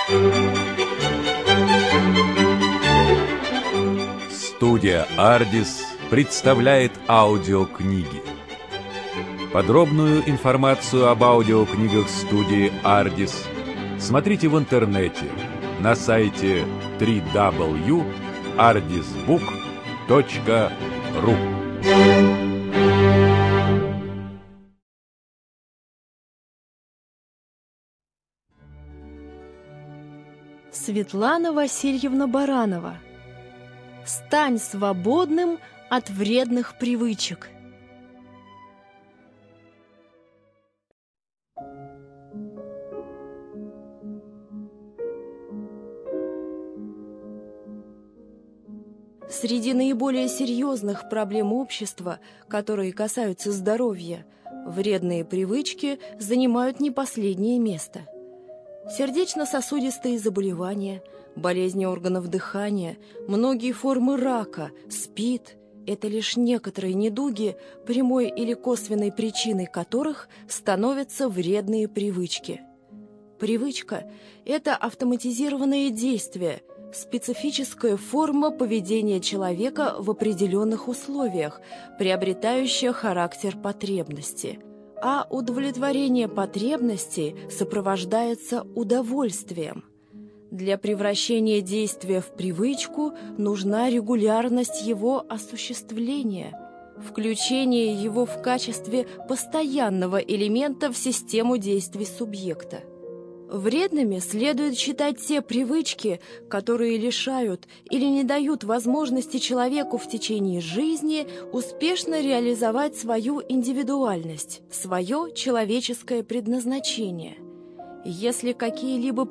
Студия «Ардис» представляет аудиокниги. Подробную информацию об аудиокнигах студии «Ардис» смотрите в интернете на сайте www.ardisbook.ru. Светлана Васильевна Баранова. «Стань свободным от вредных привычек». Среди наиболее серьезных проблем общества, которые касаются здоровья, вредные привычки занимают не последнее место. Сердечно-сосудистые заболевания, болезни органов дыхания, многие формы рака, СПИД – это лишь некоторые недуги, прямой или косвенной причиной которых становятся вредные привычки. Привычка – это автоматизированное действие, специфическая форма поведения человека в определенных условиях, приобретающая характер потребности. А удовлетворение потребностей сопровождается удовольствием. Для превращения действия в привычку нужна регулярность его осуществления, включение его в качестве постоянного элемента в систему действий субъекта. Вредными следует считать те привычки, которые лишают или не дают возможности человеку в течение жизни успешно реализовать свою индивидуальность, свое человеческое предназначение. Если какие-либо